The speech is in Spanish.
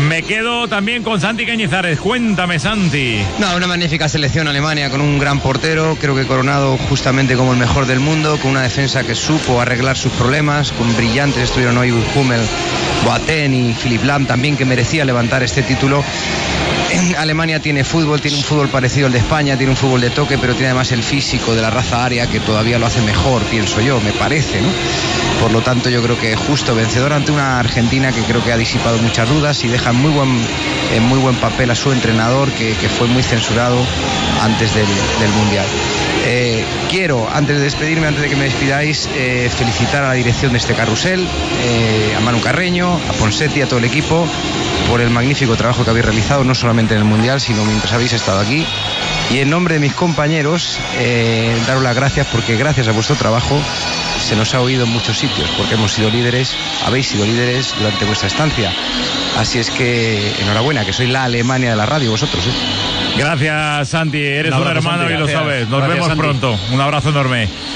Me quedo también con Santi Cañizares. Cuéntame, Santi. No, una magnífica selección Alemania con un gran portero, creo que coronado justamente como el mejor del mundo, con una defensa que supo arreglar sus problemas, con brillantes estuvieron hoy Hummel, Boateng y Philipp Lahm también, que merecía levantar este título. Alemania tiene fútbol, tiene un fútbol parecido al de España, tiene un fútbol de toque, pero tiene además el físico de la raza aria, que todavía lo hace mejor, pienso yo, me parece, ¿no? Por lo tanto, yo creo que justo vencedor ante una Argentina que creo que ha disipado muchas dudas y deja en muy buen papel a su entrenador, que fue muy censurado antes del Mundial. Quiero, antes de despedirme, antes de que me despidáis, felicitar a la dirección de este carrusel, a Manu Carreño, a Ponseti, a todo el equipo, por el magnífico trabajo que habéis realizado, no solamente en el Mundial, sino mientras habéis estado aquí. Y en nombre de mis compañeros, daros las gracias, porque gracias a vuestro trabajo se nos ha oído en muchos sitios, porque hemos sido líderes, habéis sido líderes durante vuestra estancia. Así es que enhorabuena, que sois la Alemania de la radio vosotros, ¿eh? Gracias, Santi, eres un hermano, Santi, y lo sabes. Nos vemos Santi. pronto. Un abrazo enorme.